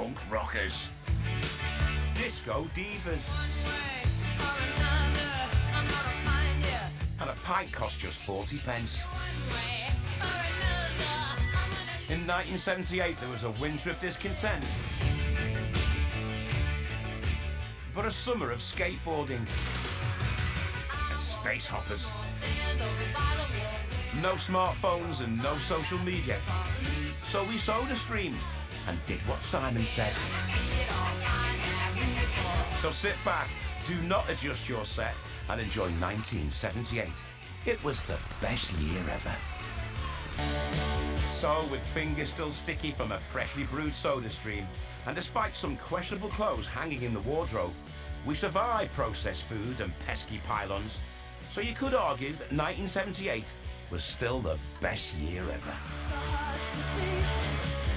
punk rockers, disco divas, and a pint cost just 40 pence. In 1978 there was a winter of discontent, but a summer of skateboarding and space hoppers. No smartphones and no social media, so we soda streamed and did what Simon said. So sit back, do not adjust your set, and enjoy 1978. It was the best year ever. So, with fingers still sticky from a freshly brewed soda stream, and despite some questionable clothes hanging in the wardrobe, we survived processed food and pesky pylons. So you could argue that 1978 was still the best year ever.